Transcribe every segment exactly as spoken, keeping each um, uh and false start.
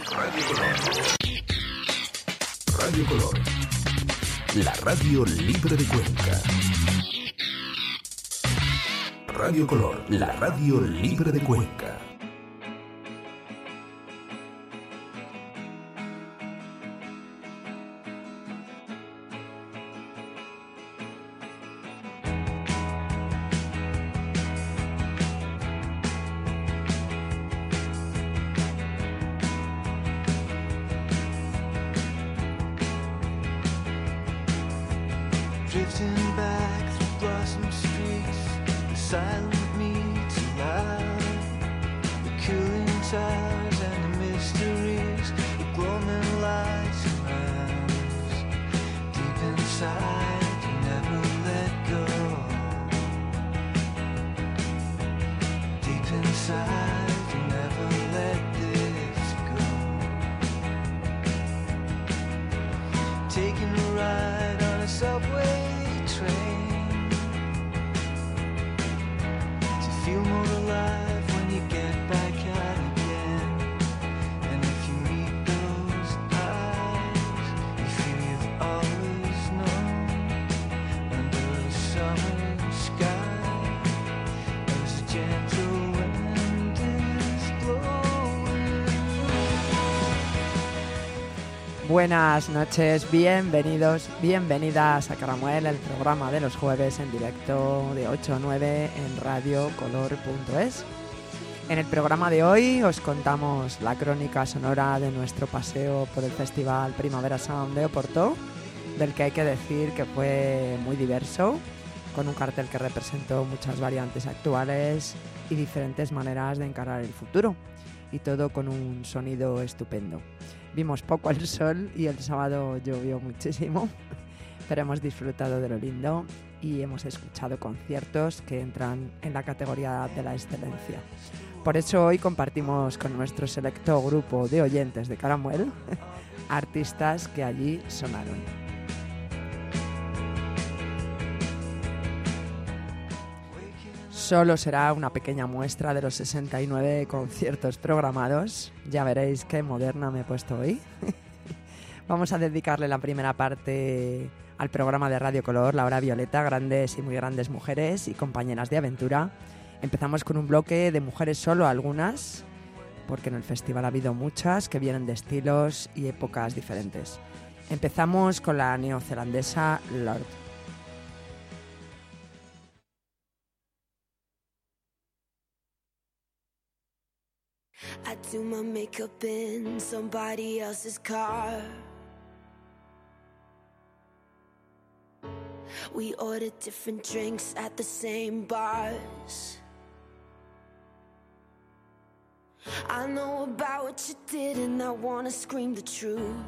Radio Color. Radio Color. La radio libre de Cuenca. Radio Color, la radio libre de Cuenca. Drifting back through blossom streets, the silent meets aloud, the cooling towers and the mysteries, the glowing lights around. Deep inside, you never let go. Deep inside, you never let this go. Taking a ride on a subway train, to feel more alive when you get back out again. And if you meet those eyes, you feel you've always known. Under a summer sky, there's a gentle wind is blowing. Buenas noches, bienvenidos, bienvenidas a Caramuel, el programa de los jueves en directo de ocho a nueve en radio color punto es. En el programa de hoy os contamos la crónica sonora de nuestro paseo por el Festival Primavera Sound de Oporto, del que hay que decir que fue muy diverso, con un cartel que representó muchas variantes actuales y diferentes maneras de encarar el futuro, y todo con un sonido estupendo. Vimos poco el sol y el sábado llovió muchísimo, pero hemos disfrutado de lo lindo y hemos escuchado conciertos que entran en la categoría de la excelencia. Por eso hoy compartimos con nuestro selecto grupo de oyentes de Caramuel artistas que allí sonaron. Solo será una pequeña muestra de los sesenta y nueve conciertos programados. Ya veréis qué moderna me he puesto hoy. Vamos a dedicarle la primera parte al programa de Radio Color, La Hora Violeta, grandes y muy grandes mujeres y compañeras de aventura. Empezamos con un bloque de mujeres, solo algunas, porque en el festival ha habido muchas que vienen de estilos y épocas diferentes. Empezamos con la neozelandesa Lorde. I do my makeup in somebody else's car. We order different drinks at the same bars. I know about what you did and I wanna scream the truth.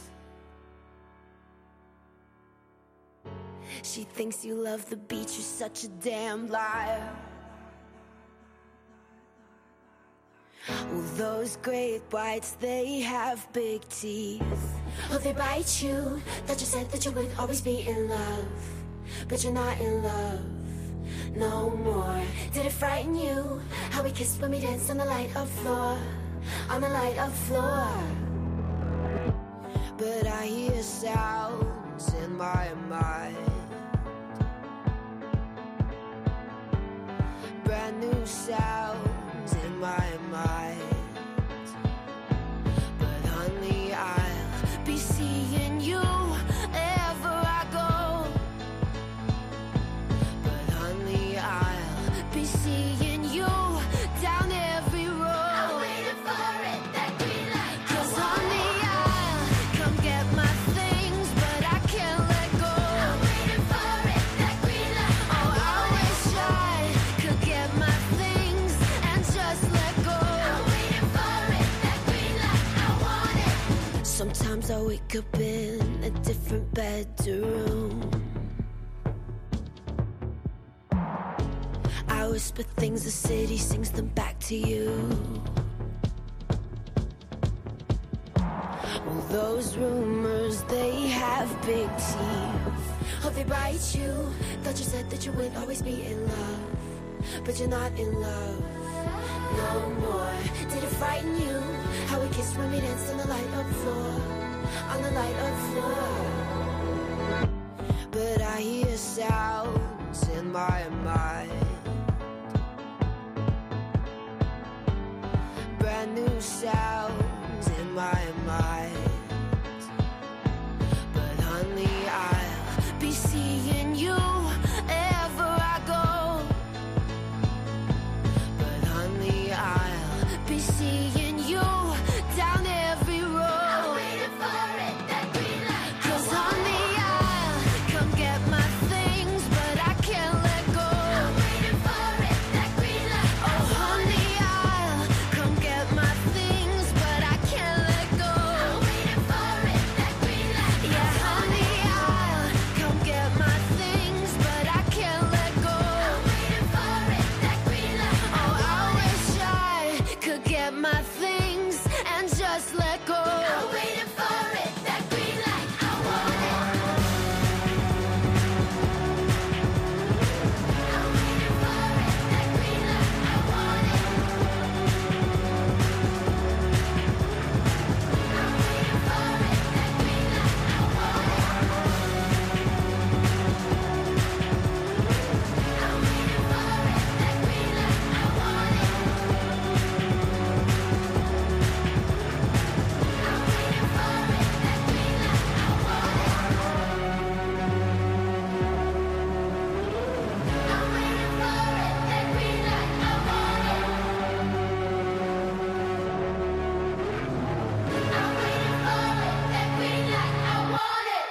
She thinks you love the beach, you're such a damn liar. Well, those great whites, they have big teeth. Oh, they bite you. Thought you said that you would always be in love, but you're not in love no more. Did it frighten you how we kissed when we danced on the light of floor, on the light of floor? But I hear sounds in my mind, brand new sounds in my mind. But honey, I'll be seeing you wherever I go. But honey, I'll be seeing you down every road. I'm waiting for it, that green light. 'Cause honey, I'll come get my things, but I can't let go. I'm waiting for it, that green light. Oh, I wish I could get my things and just let go. I'm waiting for it, that green light. I want it. Sometimes I wake up in a different bedroom. I whisper things, the city sings them back to you. Well, those rumors, they have big teeth. Oh, they bite you. Thought you said that you would always be in love, but you're not in love no more. Did it frighten you how we kissed when we danced on the light up floor, on the light up floor. But I hear sounds in my mind, brand new sounds in my mind. But honey, I'll be seeing you ever I go. But honey, I'll be seeing you down every road. I'm waiting for it, that green light. 'Cause honey, I'll come get my things, but I can't let go. I'm waiting for it, that green light. Oh honey, I'll come get my things, but I can't let go. I'm waiting for it, that green light. Yeah, honey, I'll come get my things, but I can't let go. I'm waiting for it, that green light. Oh, I wish I could get my things and just let go. I'm waiting for it, that green light. I want it. I'm waiting for it, that green light. I want it. I'm waiting for it, that green light. I want it. I'm waiting for it, that green light. I want it. I'm waiting for it, that green light. I want it. I'm waiting for it, that green light. I want it. I'm waiting for it, that green light. I want it.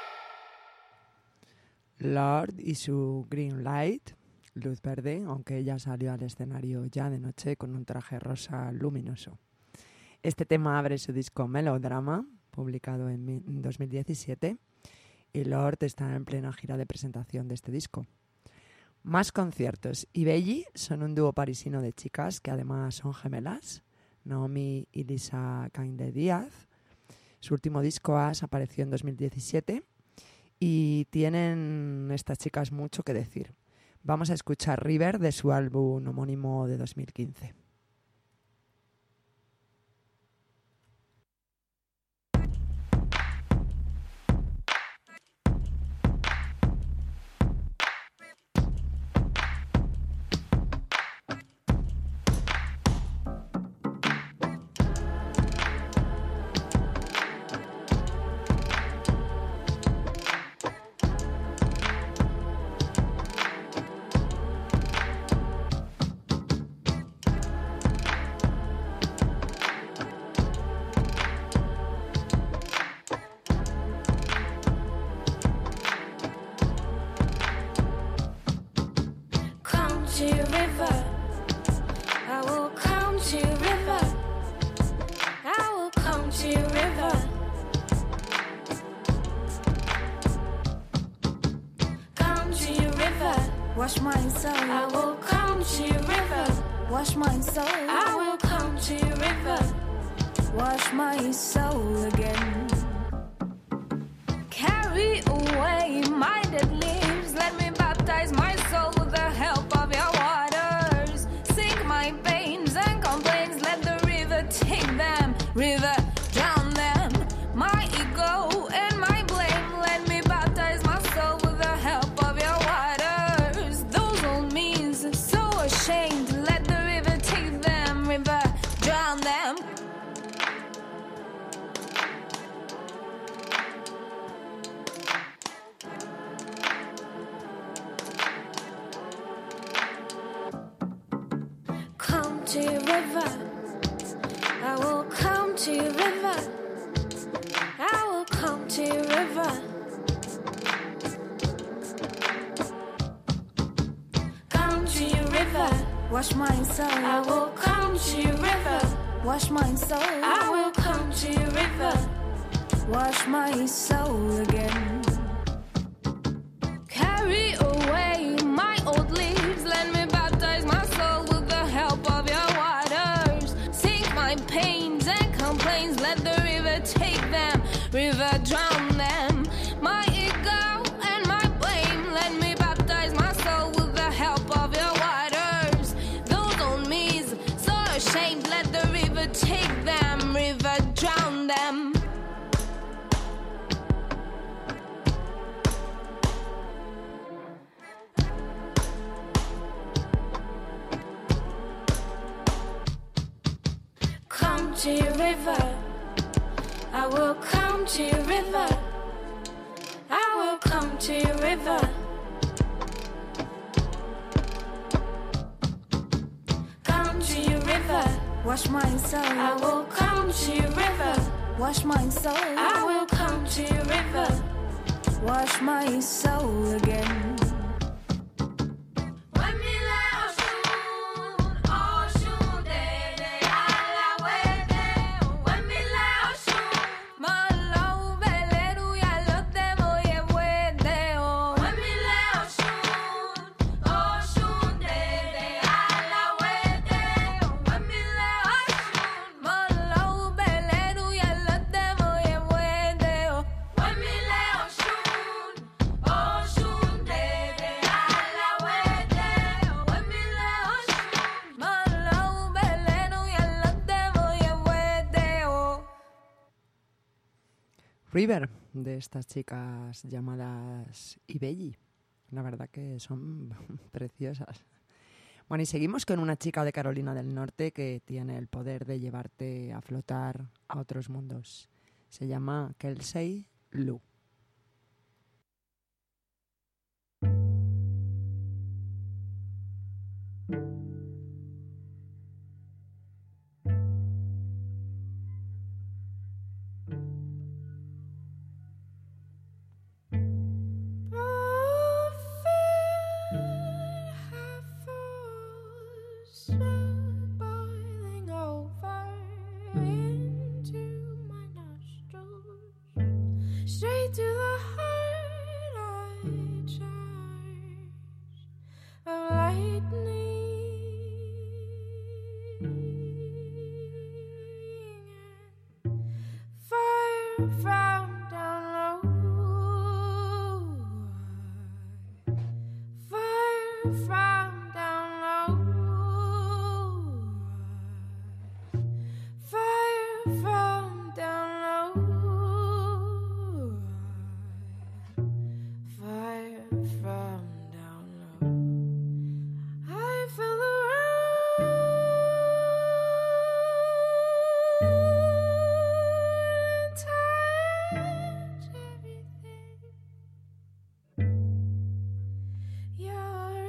Lorde y su Green Light, luz verde, aunque ella salió al escenario ya de noche con un traje rosa luminoso. Este tema abre su disco Melodrama, publicado en mi- en dos mil diecisiete, y Lorde está en plena gira de presentación de este disco. Más conciertos. Y Belly son un dúo parisino de chicas que además son gemelas, Naomi y Lisa Cainde Díaz. Su último disco As apareció en dos mil diecisiete y tienen estas chicas mucho que decir. Vamos a escuchar River de su álbum homónimo de dos mil quince. Come to your river. I will come to your river. I will come to your river. Come to your river. Wash my soul, I will come to your river. wash my soul, I will come to your river. wash my soul again. Carry away my dead leaves, let me baptize my soul with the help of your waters. Sink my pains and complaints, let the river take them, river drown them. My ego and my blame, let me baptize my soul with the help of your waters. Those old means, so ashamed, let the river take them, river drown them. Come to your river. I will come to your river. I will come to your river. Come to your river. Wash my soul, I will come to your river. wash my soul, I will come to your river. wash my soul again. Carry away my old leaves, let me baptize my soul with the help of your waters. Sink my pains and complaints, let the river take them, river drown them. My ego and my blame, let me baptize my soul with the help of your waters. Those old me's so ashamed, let the river take them, river to your river. I will come to your river. I will come to your river. Come to your river. Wash my soul. I will come to your river. Wash my soul. I will come to your river. Wash my soul again. River, de estas chicas llamadas Ibelli. La verdad que son preciosas. Bueno, y seguimos con una chica de Carolina del Norte que tiene el poder de llevarte a flotar a otros mundos. Se llama Kelsey Lu. Boiling over into my nostrils, straight to the heart I charge of lightning and fire from down low, fire from down low, fire from down low, fire from down low. I feel around and touch everything. You're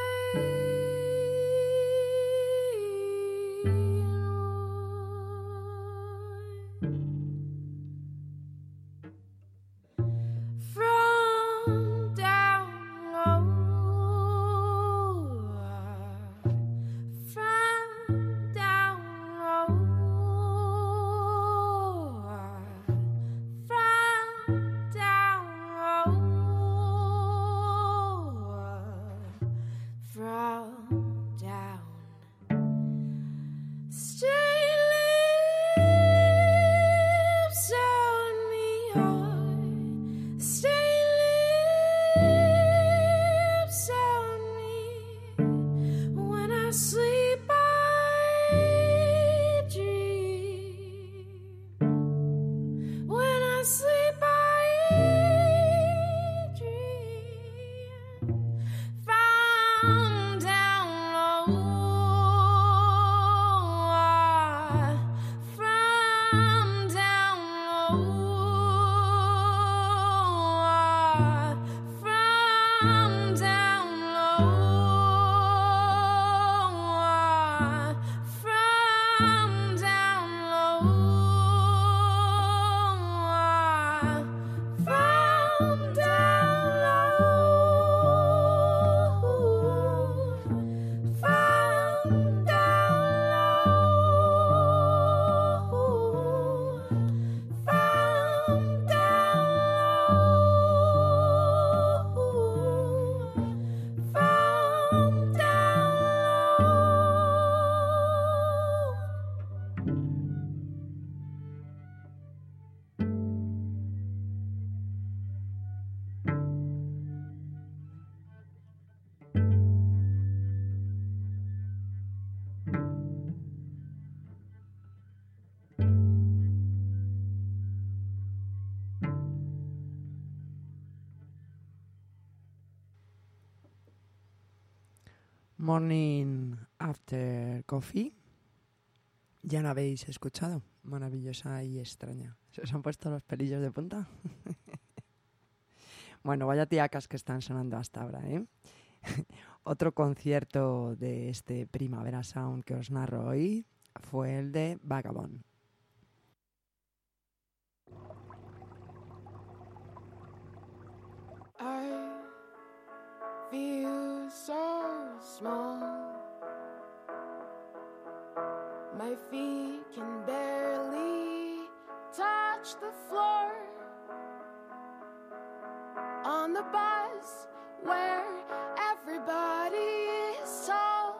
from down low, from down low, from down low, from down. Stray lips on me hard, stray lips on me. When I sleep I dream, when I sleep I dream. From down low, from down low, from down low, from down low, from down low, from Morning After Coffee Ya la habéis escuchado, maravillosa y extraña. ¿Se os han puesto los pelillos de punta? Bueno, vaya tiacas que están sonando hasta ahora, ¿eh? Otro concierto de este Primavera Sound que os narro hoy fue el de Vagabond. I feel so small. My feet can barely touch the floor. On the bus where everybody is tall.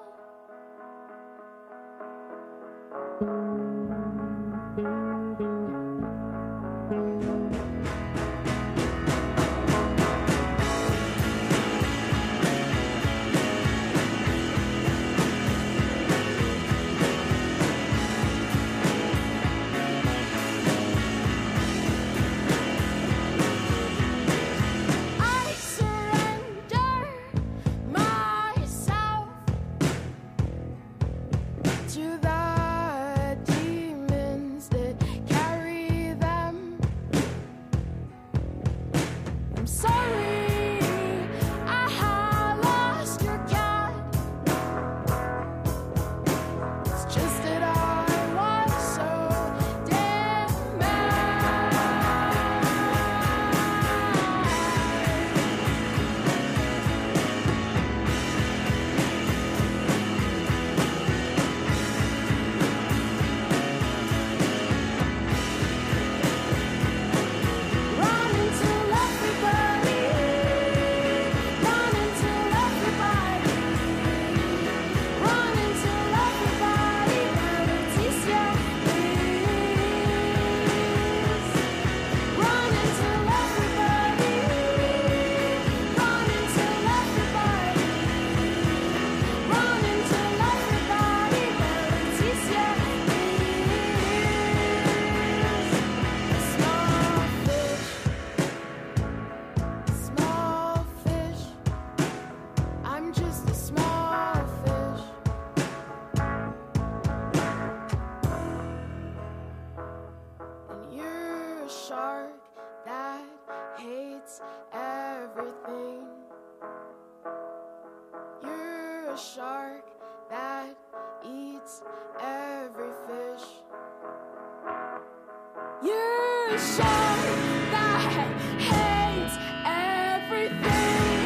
I surrender myself to the demons that carry them. I'm sorry I lost your cat. It's just that I was so damn mad. Run until everybody, run until everybody, run until everybody melodies your ears. Run until everybody, run until everybody, run until everybody melodies your ears. A small fish, small fish. I'm just a small fish. And you're a shark that hates everything. You're a shark that eats every fish. You're a shark that hates everything.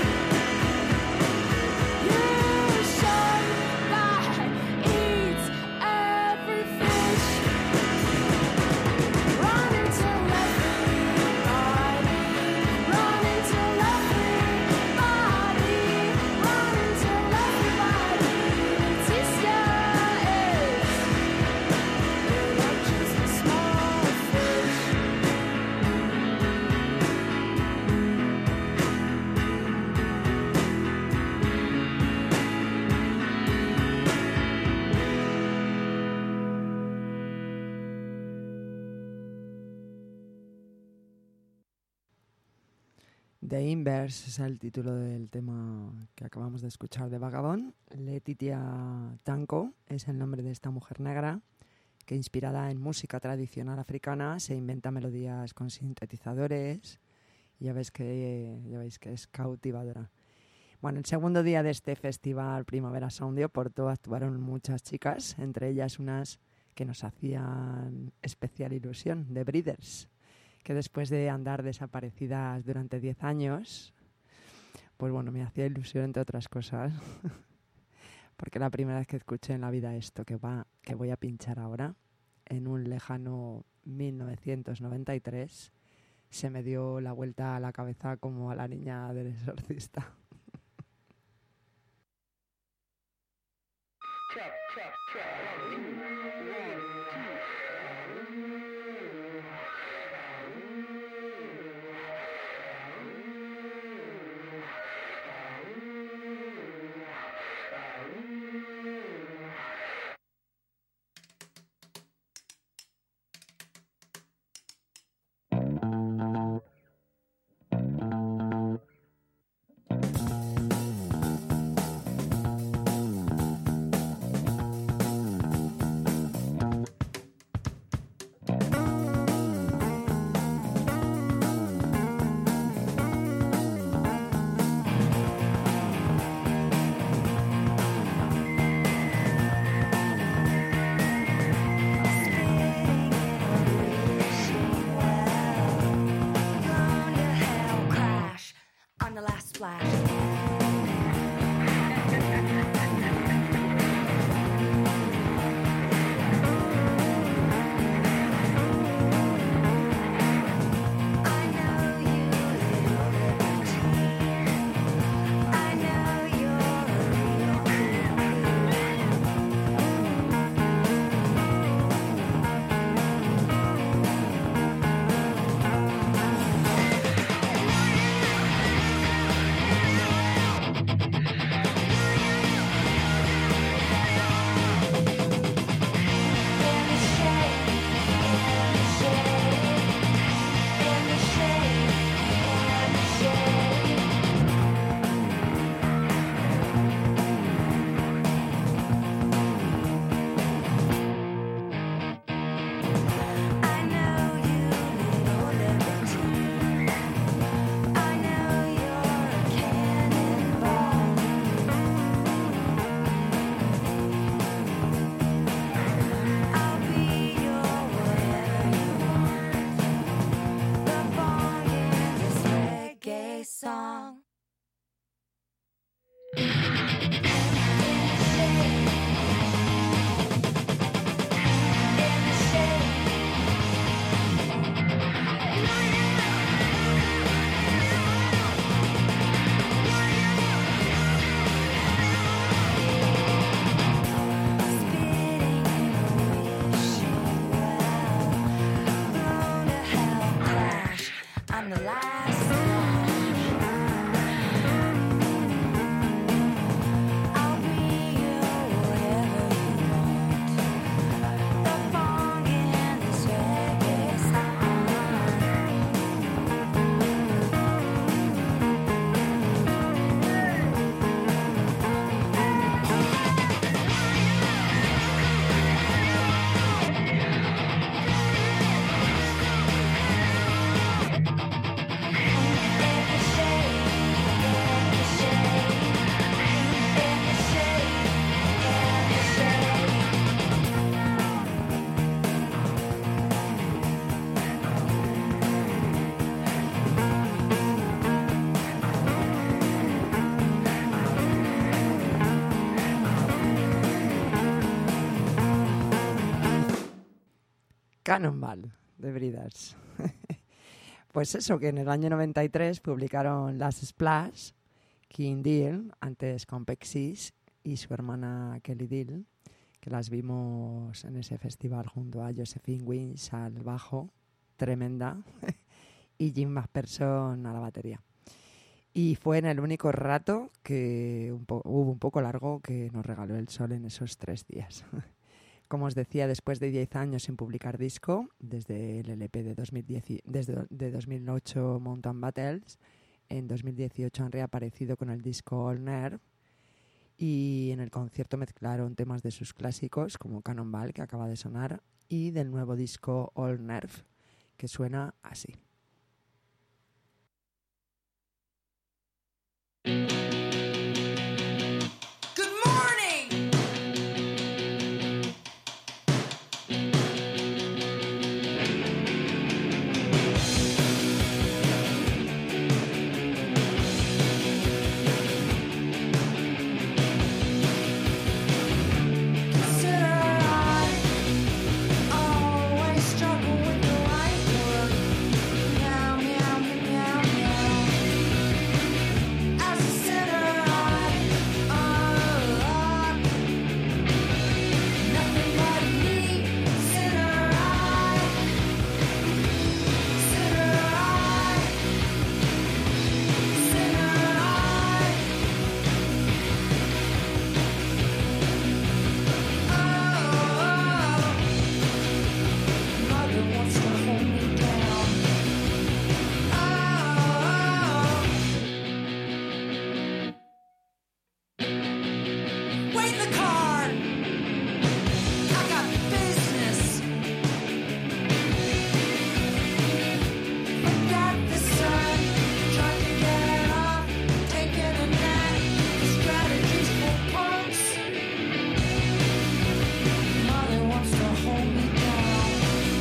You're a shark that eats every fish. Run until everybody, run until everybody, run until everybody sees your ears. You're just a small fish. The Inverse es el título del tema que acabamos de escuchar de Vagabond. Letitia Tanko es el nombre de esta mujer negra que, inspirada en música tradicional africana, se inventa melodías con sintetizadores. Ya veis que, ya veis que es cautivadora. Bueno, el segundo día de este festival Primavera Sound de Oporto actuaron muchas chicas, entre ellas unas que nos hacían especial ilusión, The Breeders, que después de andar desaparecidas durante diez años, pues bueno, me hacía ilusión, entre otras cosas, porque la primera vez que escuché en la vida esto que, va, que voy a pinchar ahora, en un lejano mil novecientos noventa y tres, se me dio la vuelta a la cabeza como a la niña del exorcista. Cannonball, The Breeders. Pues eso, que en el año noventa y tres publicaron Last Splash, King Deal, antes con Pexis y su hermana Kelly Deal, que las vimos en ese festival junto a Josephine Wins al bajo, tremenda, y Jim McPherson a la batería. Y fue en el único rato que un po- hubo un poco largo que nos regaló el sol en esos tres días. Como os decía, después de diez años sin publicar disco, desde el L P de dos mil diez, desde de dos mil ocho Mountain Battles, en dos mil dieciocho han reaparecido con el disco All Nerve y en el concierto mezclaron temas de sus clásicos como Cannonball, que acaba de sonar, y del nuevo disco All Nerve, que suena así. Good morning! Consider I always struggle with the right word. Meow, meow, meow, meow. As a sinner, I, uh, nothing but me. Sinner, I, sinner, I, sinner, I. Mother wants to hold me down. Wait in the car! I got business. Forget the sun, trying to get off, taking a nap. Strategies for punks. Mother wants to hold me down.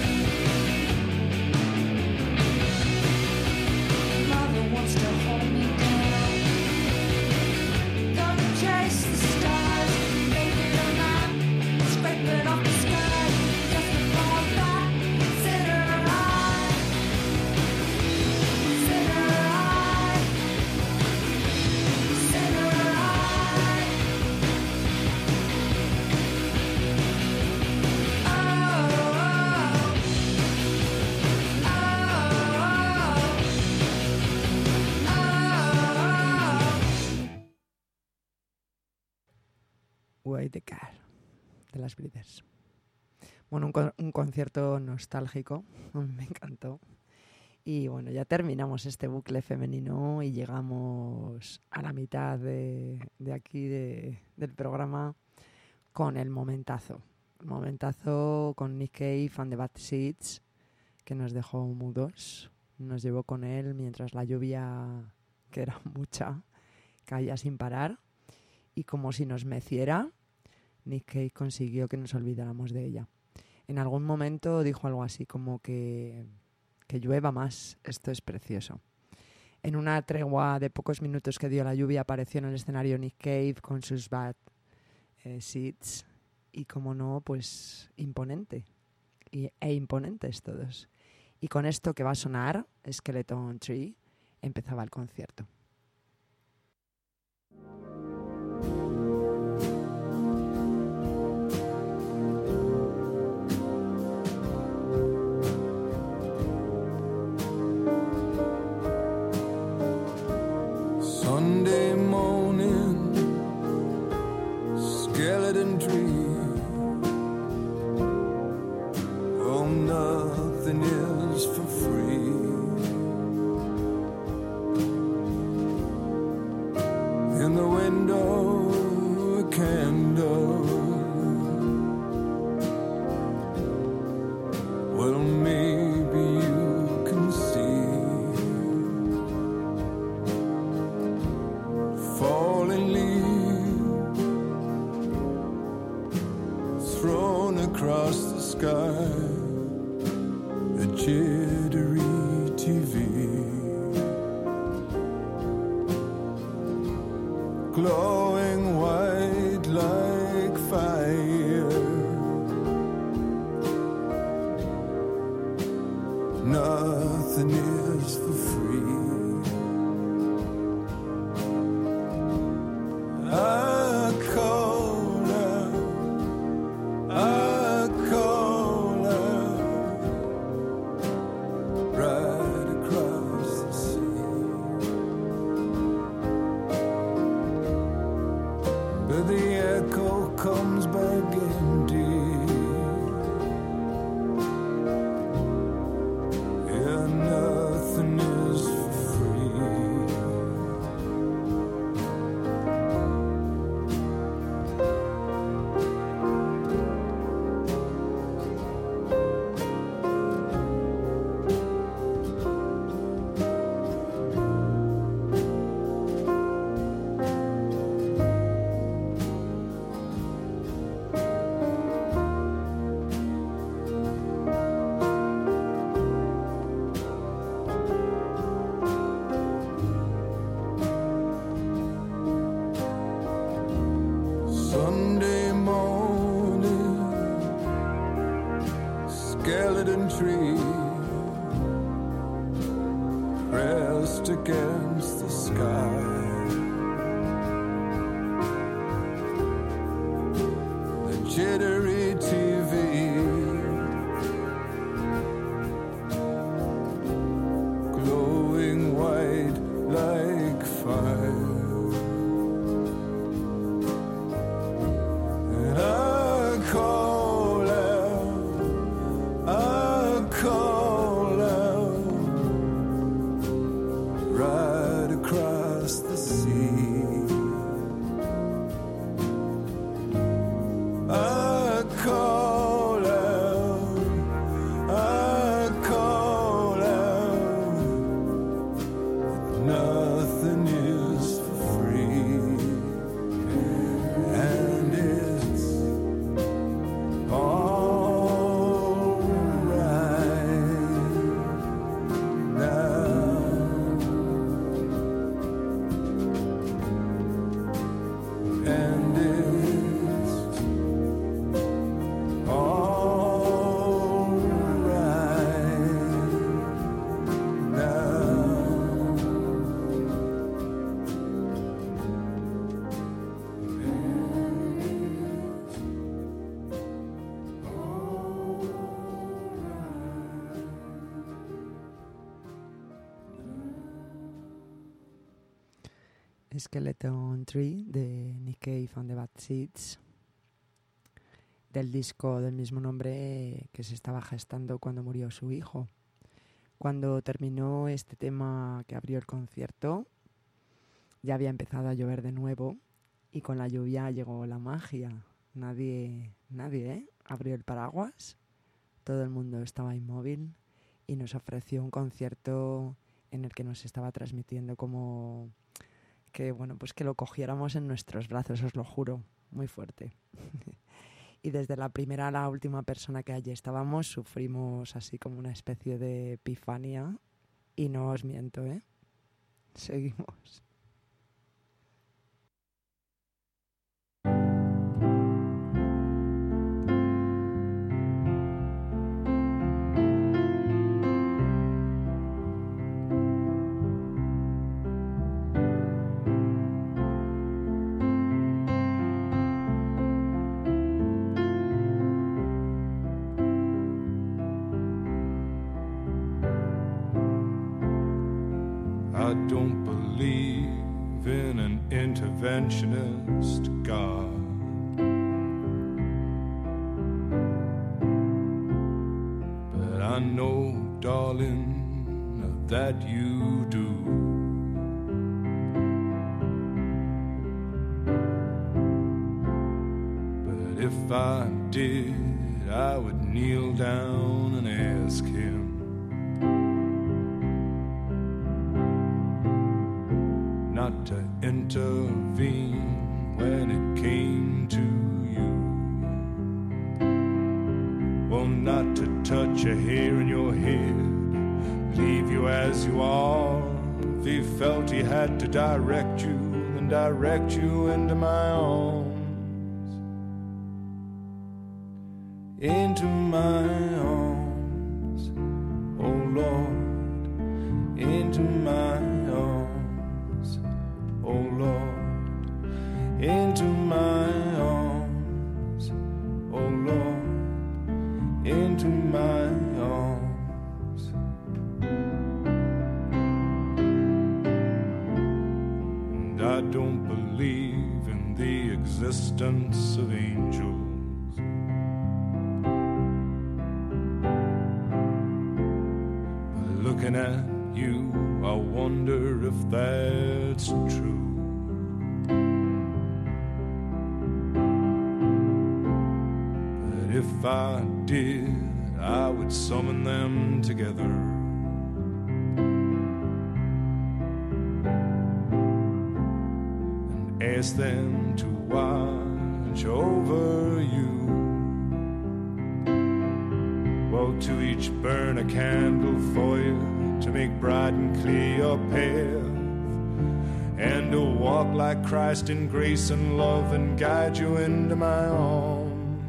Mother wants to hold me down. Gonna chase the stars, making a map, scraping off the sky, just to fall back. Sinner I, sinner I, sinner I. Oh, oh, Way the Car, de las Breeders. Bueno, un, con- un concierto nostálgico, me encantó. Y bueno, ya terminamos este bucle femenino y llegamos a la mitad de, de aquí de- del programa con el momentazo. El momentazo con Nick Cave and the Bad Seeds, que nos dejó mudos. Nos llevó con él mientras la lluvia, que era mucha, caía sin parar. Y como si nos meciera, Nick Cave consiguió que nos olvidáramos de ella. En algún momento dijo algo así como que, que llueva más, esto es precioso. En una tregua de pocos minutos que dio la lluvia apareció en el escenario Nick Cave con sus Bad eh, Seeds y, como no, pues imponente. Y, e imponentes todos. Y con esto que va a sonar, Skeleton Tree, empezaba el concierto. Sunday morning, skeleton tree. Oh, nothing is for free. In the window, a candle. Well, maybe you can see. Falling leaves thrown across the sky, a jittery T V, glowing white like fire. nothing is for free. I call out, I call out, right across the sea. But the echo comes back empty. Yeah, nothing is for free. Sunday morning, skeleton tree pressed against the sky. The jittery T V glowing white like fire. And I call out, I call out, right across the sea. I call out, I call out, nothing is for free. And it's all right now. And it's all right now. Skeleton Tree de Nick Cave and the Bad Seeds, del disco del mismo nombre que se estaba gestando cuando murió su hijo. Cuando terminó este tema que abrió el concierto, ya había empezado a llover de nuevo y con la lluvia llegó la magia. Nadie, nadie, ¿eh? Abrió el paraguas, todo el mundo estaba inmóvil y nos ofreció un concierto en el que nos estaba transmitiendo como que, bueno, pues que lo cogiéramos en nuestros brazos, os lo juro, muy fuerte. Y desde la primera a la última persona que allí estábamos sufrimos así como una especie de epifanía y no os miento, ¿eh? Seguimos. I don't believe in an interventionist God. But I know, darling, that you do. But if I did, I would kneel down and ask him not to intervene when it came to you. Well, not to touch a hair in your head, leave you as you are. If he felt he had to direct you, then direct you into my arms. Into my arms, oh Lord, into my arms. And I don't believe in the existence of angels. But looking at you, I wonder if that's true. But if I did, I would summon them together. And ask them to watch over you. Well, to each burn a candle for you, to make bright and clear your path, and to walk like Christ in grace and love and guide you into my arms,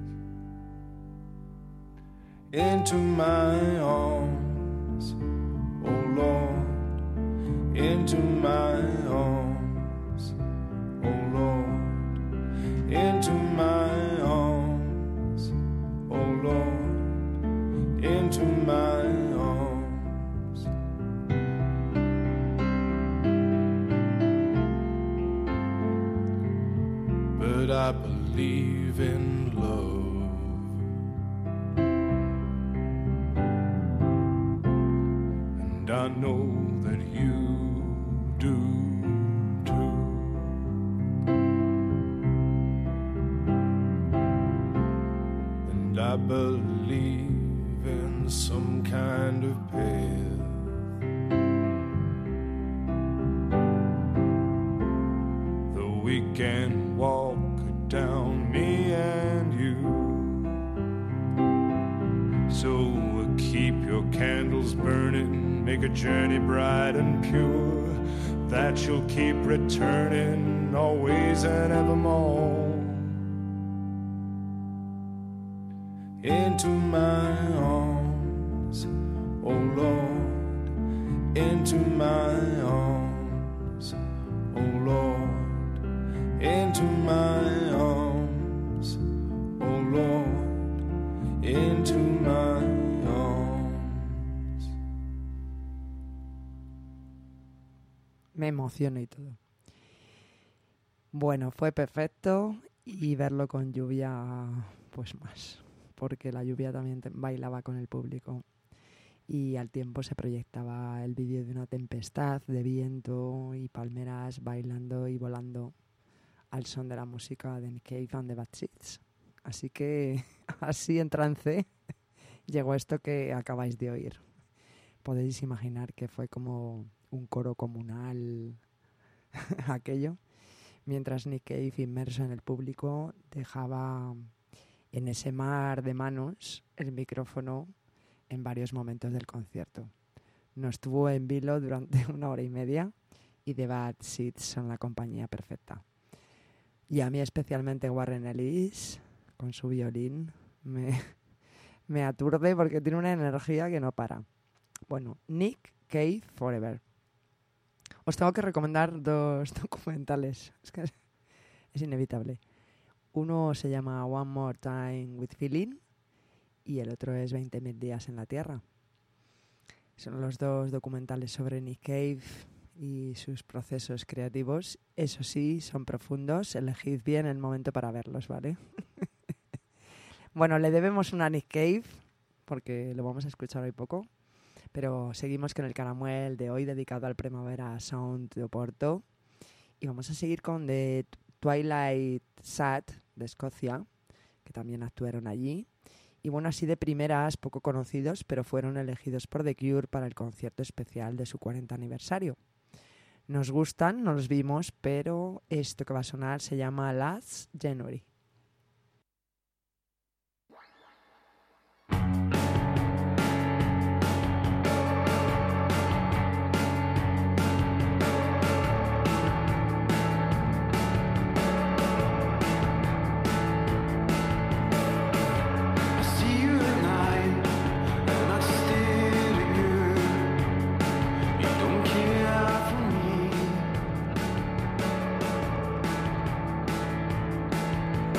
into my arms, oh Lord, into my arms, oh Lord, into my arms, oh Lord, into my arms. But I believe in love, and I know that you do too. And I believe in some kind of path that we can walk down, me and you. So keep your candles burning, make a journey bright and pure, that you'll keep returning always and evermore. Into my arms, oh Lord, into my arms, oh Lord, into my arms, oh Lord, into my arms. Me emociono y todo. Bueno, fue perfecto, y verlo con lluvia, pues más, porque la lluvia también te- bailaba con el público, y al tiempo se proyectaba el vídeo de una tempestad de viento y palmeras bailando y volando al son de la música de Nick Cave and the Bad Seeds. Así que, así en trance, llegó esto que acabáis de oír. Podéis imaginar que fue como un coro comunal aquello, mientras Nick Cave, inmerso en el público, dejaba en ese mar de manos el micrófono en varios momentos del concierto. No estuvo en vilo durante una hora y media, y The Bad Seeds son la compañía perfecta. Y a mí especialmente Warren Ellis, con su violín, me, me aturde porque tiene una energía que no para. Bueno, Nick Cave Forever. Os tengo que recomendar dos documentales. Es que es, es inevitable. Uno se llama One More Time with Feeling y el otro es veinte mil días en la Tierra. Son los dos documentales sobre Nick Cave y sus procesos creativos. Eso sí, son profundos. Elegid bien el momento para verlos, ¿vale? Bueno, le debemos una a Nick Cave porque lo vamos a escuchar hoy poco. Pero seguimos con el Caramuel de hoy dedicado al Primavera Sound de Oporto. Y vamos a seguir con The Twilight Sad de Escocia, que también actuaron allí. Y bueno, así de primeras, poco conocidos, pero fueron elegidos por The Cure para el concierto especial de su cuarenta aniversario. Nos gustan, no los vimos, pero esto que va a sonar se llama Last January. Care for me.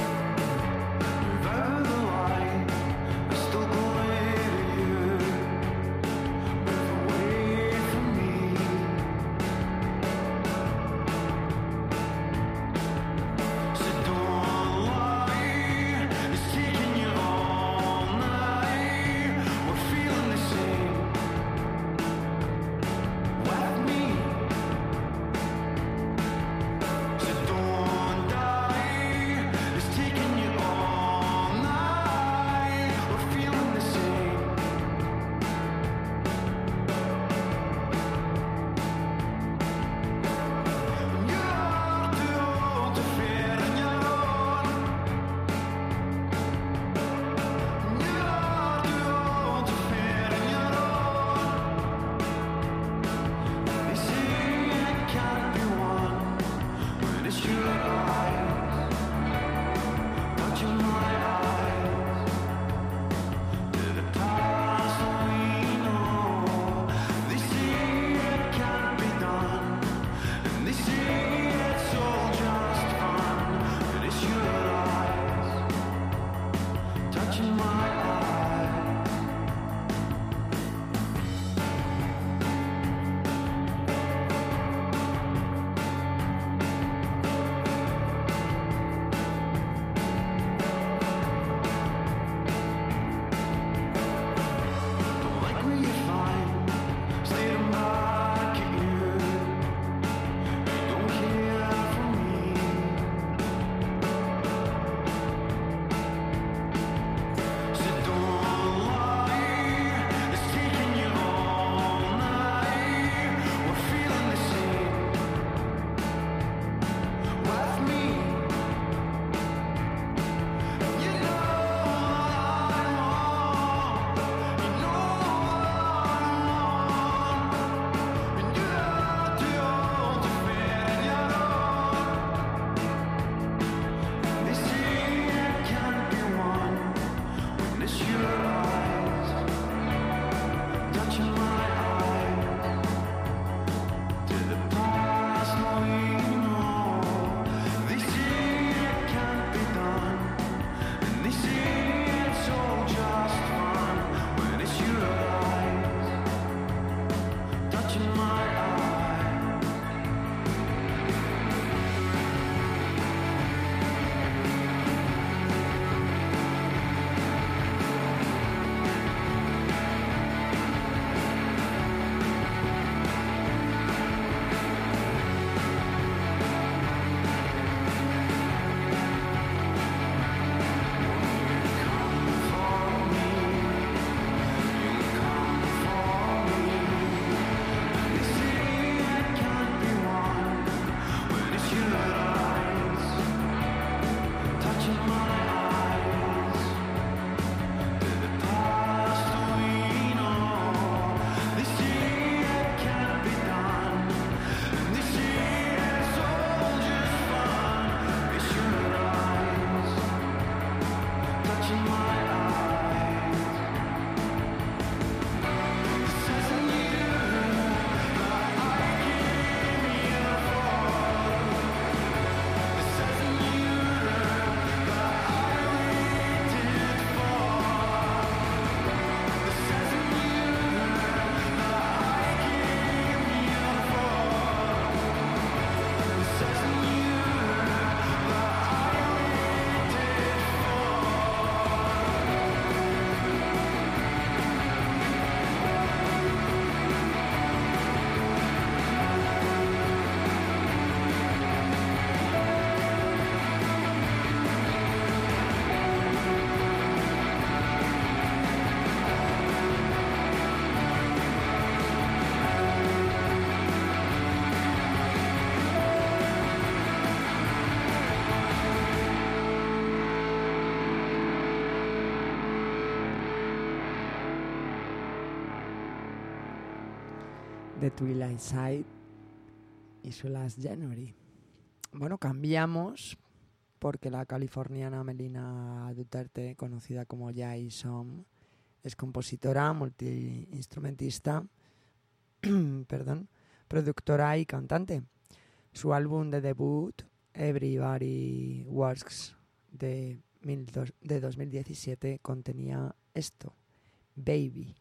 The Twilight Side y su Last January. Bueno, cambiamos porque la californiana Melina Duterte, conocida como Jason, es compositora, multiinstrumentista, perdón, productora y cantante. Su álbum de debut, Everybody Works, de, mil dos, de dos mil diecisiete, contenía esto, Baby.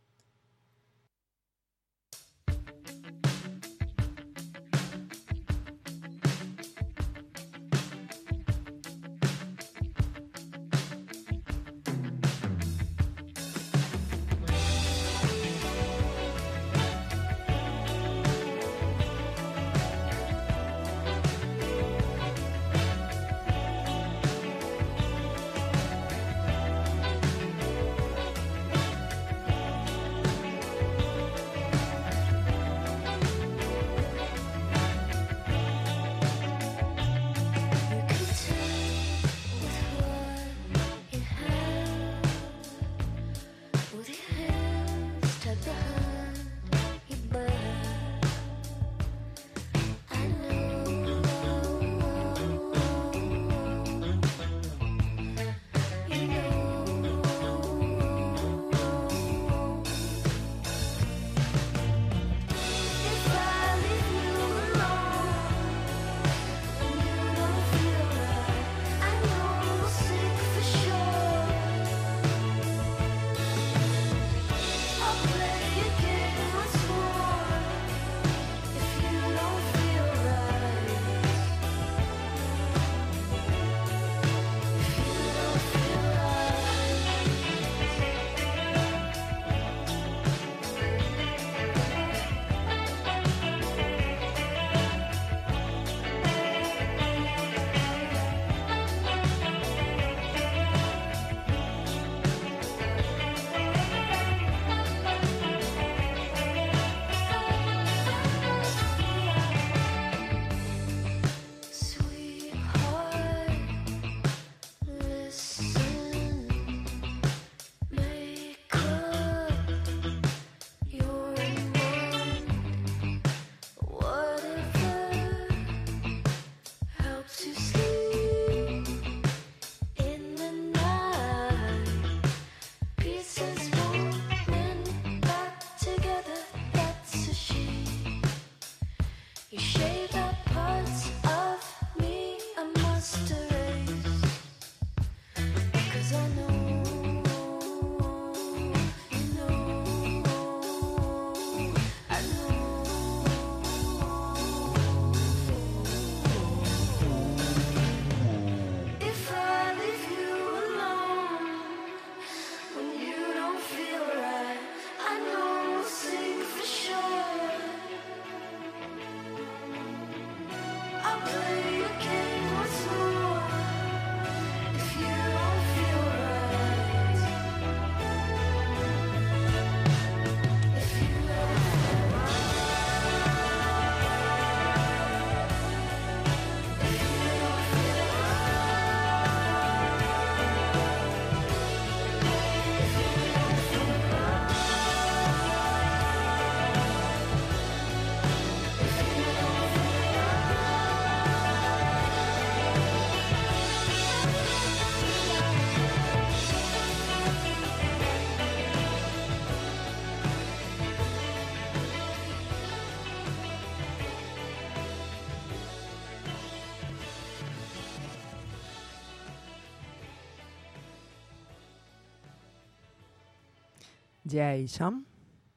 Jason.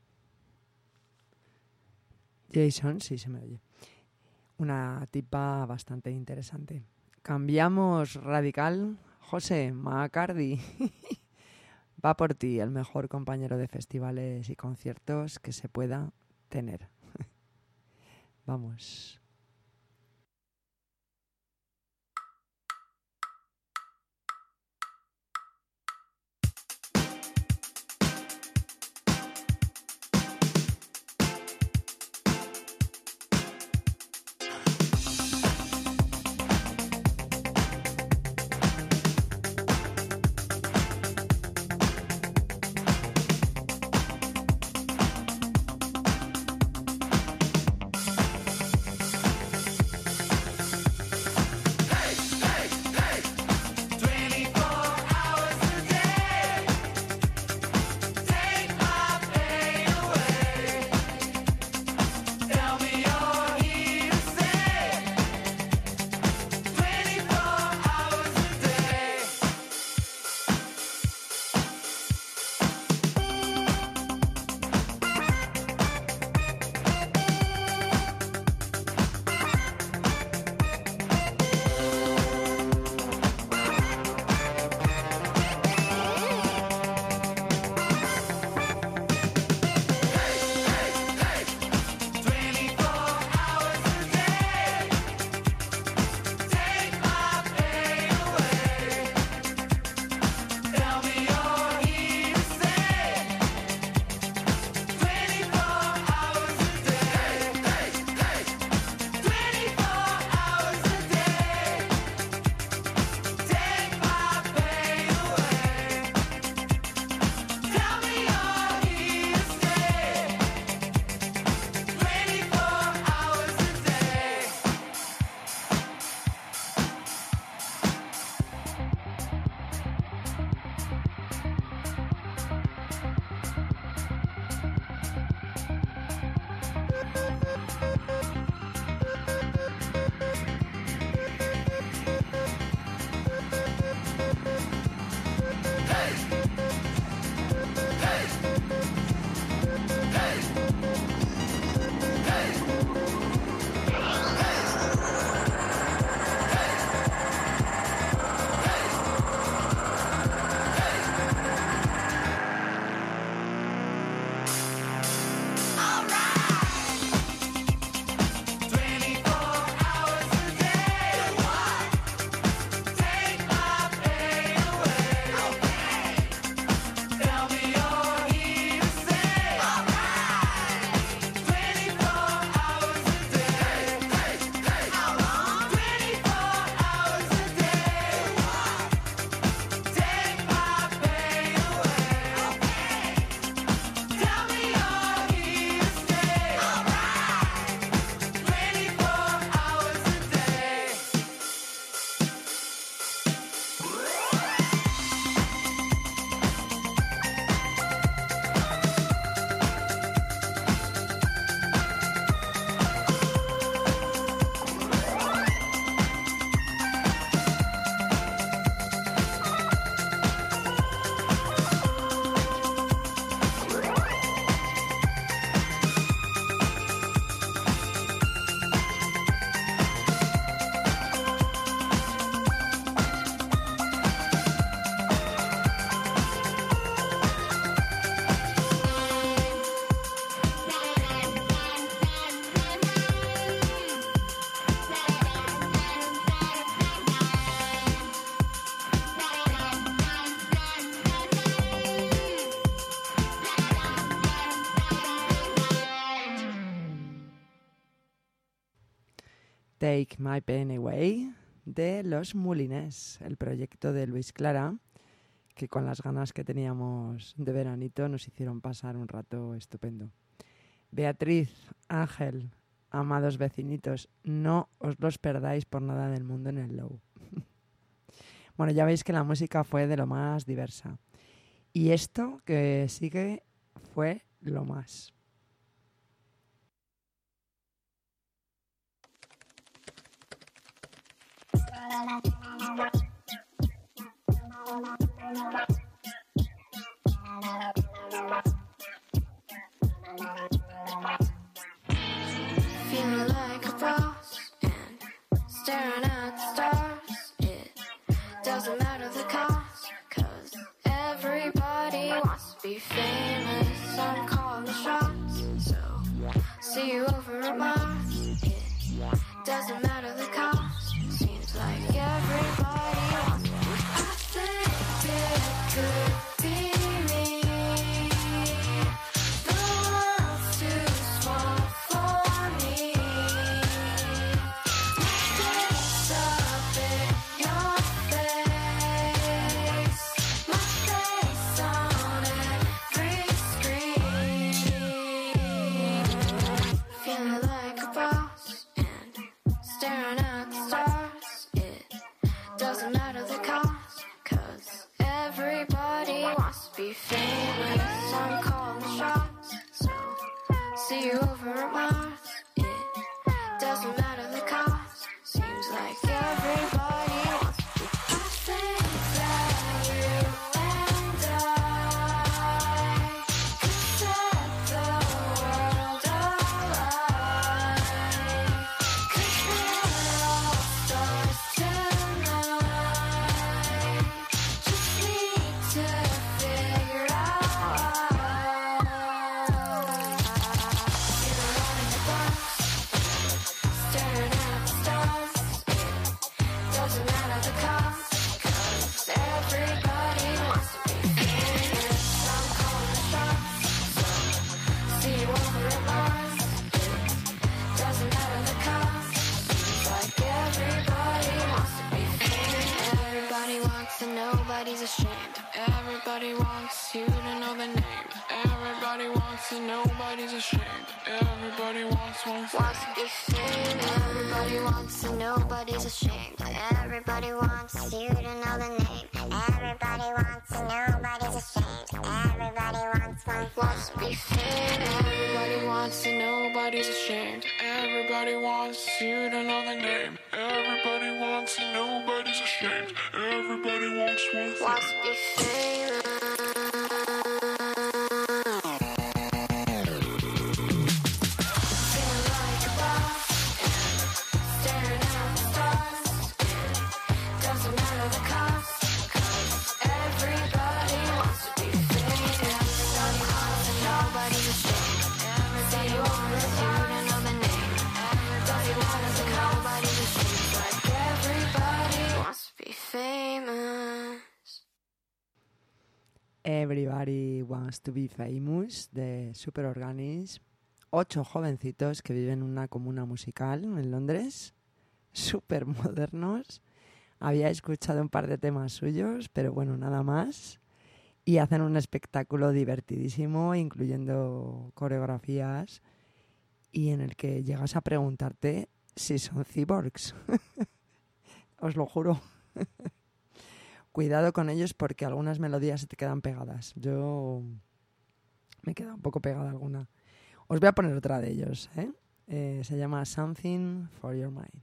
Jason, sí se me oye. Una tipa bastante interesante. Cambiamos radical. José McCarthy. Va por ti, el mejor compañero de festivales y conciertos que se pueda tener. Vamos. Thank Take My Pain Away de Los Molinés, el proyecto de Luis Clara, que con las ganas que teníamos de veranito nos hicieron pasar un rato estupendo. Beatriz, Ángel, amados vecinitos, no os los perdáis por nada del mundo en el Low. Bueno, ya veis que la música fue de lo más diversa. Y esto que sigue fue lo más. Feeling like a boss and staring at the stars. It doesn't matter the cost, cause everybody wants to be famous. I'm calling the shots, so see you over at Mars. It doesn't matter the cost, seems like everybody wants to be. I think it could be me. The world's too small for me. My face up in your face. My face on every screen. Feeling like a boss and staring at the stars. It doesn't matter the cost, cause everybody wants to be famous. I'm calling the shots, so see you over at Mars. It doesn't matter the cost, seems like everybody wants to be. I think that you and I could set the world alight. Cause we're all stars tonight. Just need to figure out. Feeling like a boss, staring at the stars. It doesn't matter the cost, cause everybody wants to be famous. I'm calling the shots, so see you over at Mars. It doesn't matter the cost, seems like everybody wants to be famous. Everybody wants and nobody's ashamed. Everybody wants you to know the name. Everybody wants and nobody's ashamed. Everybody wants one thing. Wants to be famous. Everybody wants and nobody's ashamed. Everybody wants you to know the name. Everybody wants and nobody's ashamed. Everybody wants one thing. Wants to be famous. Everybody wants and nobody's ashamed. Everybody wants you to know the name. Everybody wants and nobody's ashamed. Everybody wants one thing. Wants to be famous. Feeling like a boss, staring at the stars. Doesn't matter the cost, cause everybody wants to be famous. Everybody wants and nobody's ashamed. Everybody wants you to know the name. Everybody wants and nobody's ashamed. Like everybody wants to be famous. Everybody Wants to Be Famous de Superorganism. Ocho jovencitos que viven en una comuna musical en Londres, súper modernos. Había escuchado un par de temas suyos, pero bueno, nada más. Y hacen un espectáculo divertidísimo, incluyendo coreografías, y en el que llegas a preguntarte si son cyborgs. Os lo juro. Cuidado con ellos porque algunas melodías se te quedan pegadas. Yo me queda un poco pegada alguna. Os voy a poner otra de ellos, ¿eh? Eh, se llama Something for Your Mind.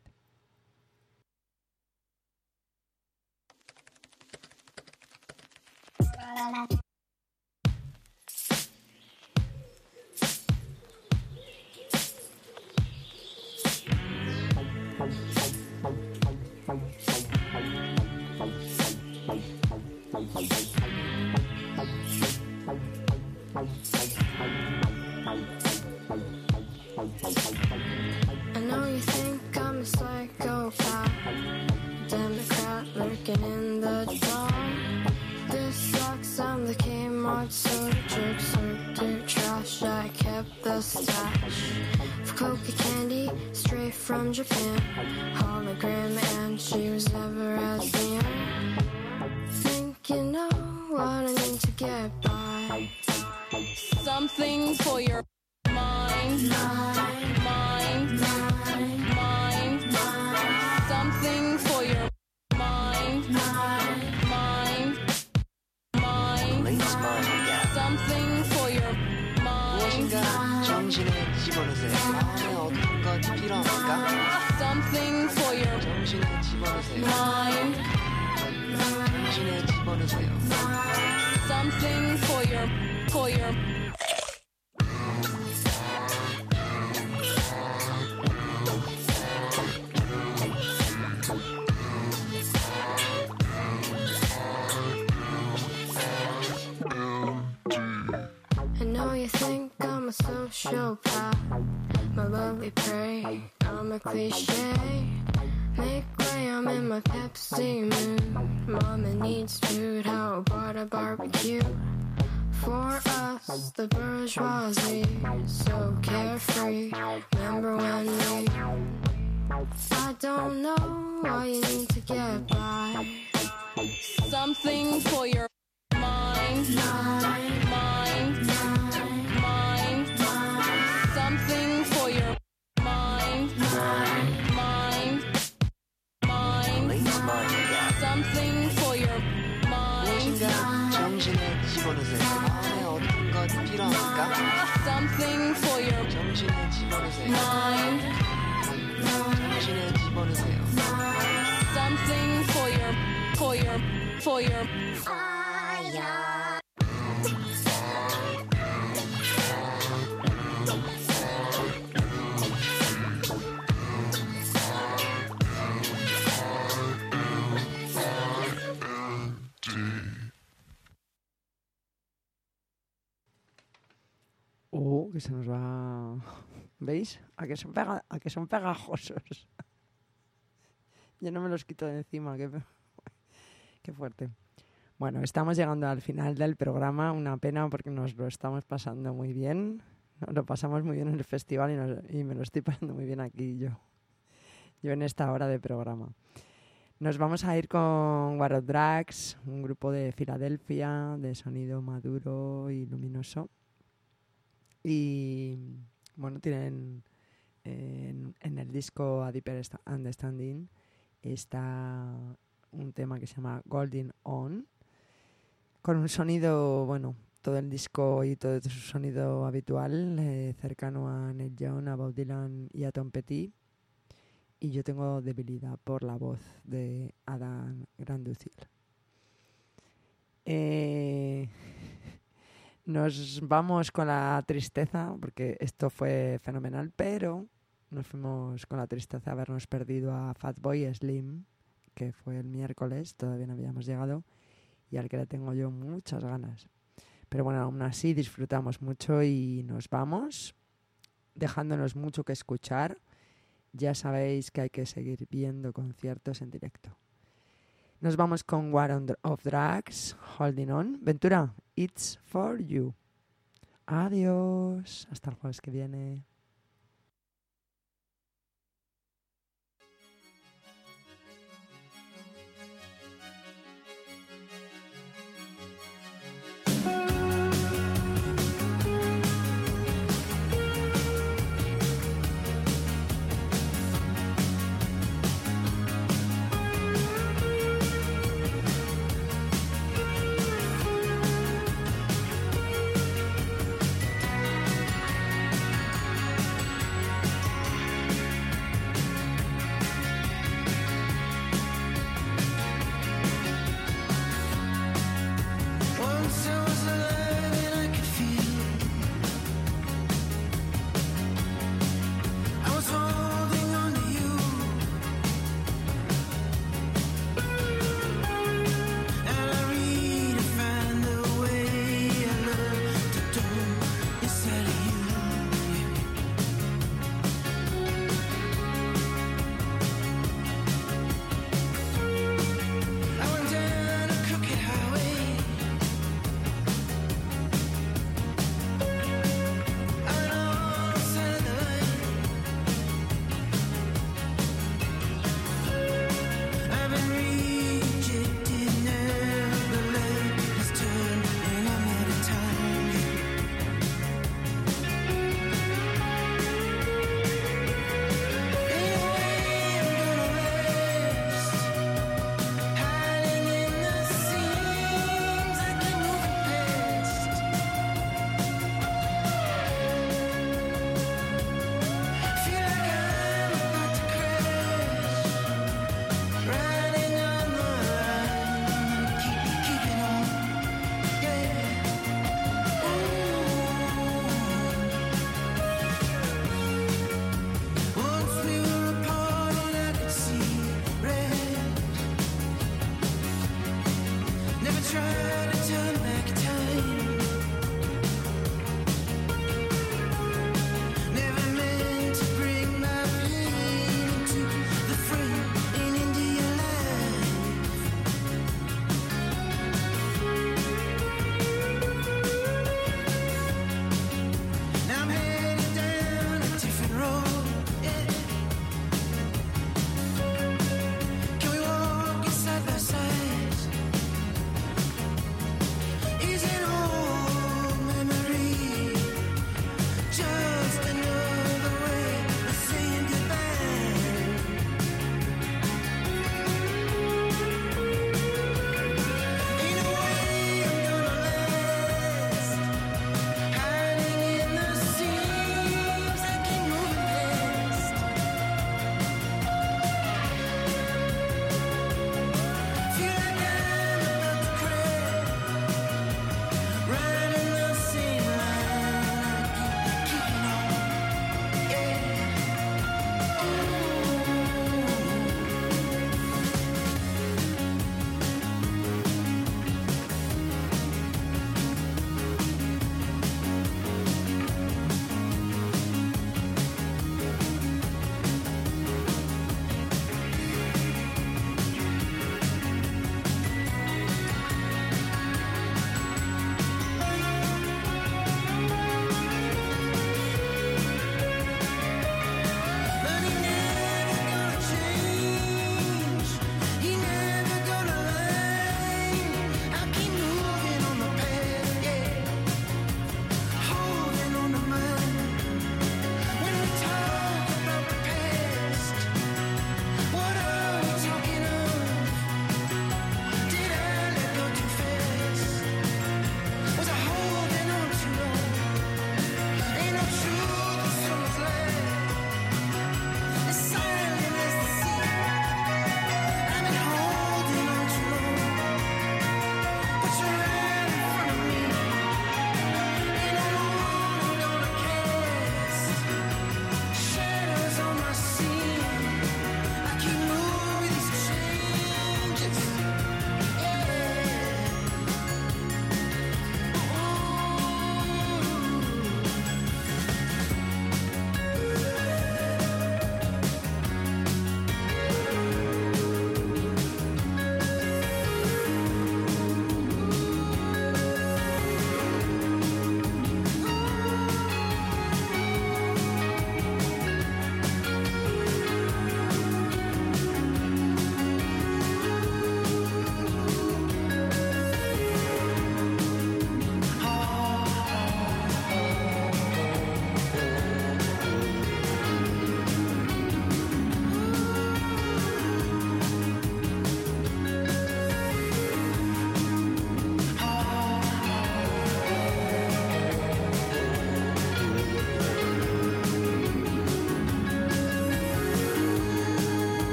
I know you think I'm a psychopath, Democrat lurking in the dark. This sucks, I'm the Kmart soda jerk, circuit trap. trash. I kept the stash of coca candy straight from Japan. Hologram, and she was never as near. Think you know what I need to get by. Something for your mind, mind, mind, mind, something for your mind, mind, mind, mind, something for your mind, 무엇인가 정신에 집어넣으세요. 마음에 어떤 것 필요합니까? something for your 정신에 집어넣으세요. mind, 정신에 집어넣으세요. something for your, for your. I know you think I'm a sociopath, my lovely prey, I'm a cliche. Make way, I'm in my Pepsi mood. Mama needs food, how about a barbecue? For us, the bourgeoisie, so carefree. Remember when we... I don't know why you need to get by. Something for your mind, mind, mind, mind, something for your mind, mind, mind, mind, something for your mind, 무엇인가 정신에 집어넣으세요. 마음에 어떤 것 필요합니까? something for your 정신에 집어넣으세요. mind, 정신에 집어넣으세요. something for your, for your, for your. Uh, que se nos va... ¿Veis? A que son, pega... a que son pegajosos. Yo no me los quito de encima. Qué, qué fuerte. Bueno, estamos llegando al final del programa. Una pena porque nos lo estamos pasando muy bien. Nos lo pasamos muy bien en el festival y, nos... y me lo estoy pasando muy bien aquí yo. Yo en esta hora de programa. Nos vamos a ir con War of Drags, un grupo de Filadelfia de sonido maduro y luminoso. Y bueno, tienen eh, en, en el disco A Deeper Understanding está un tema que se llama Golden On, con un sonido, bueno, todo el disco y todo su sonido habitual, eh, cercano a Neil Young, a Bob Dylan y a Tom Petty. Y yo tengo debilidad por la voz de Adam Granduciel. Eh... Nos vamos con la tristeza, porque esto fue fenomenal, pero nos fuimos con la tristeza de habernos perdido a Fatboy Slim, que fue el miércoles, todavía no habíamos llegado, y al que le tengo yo muchas ganas. Pero bueno, aún así disfrutamos mucho y nos vamos, dejándonos mucho que escuchar. Ya sabéis que hay que seguir viendo conciertos en directo. Nos vamos con War of Drags, Holding On. Ventura, it's for you. Adiós. Hasta el jueves que viene.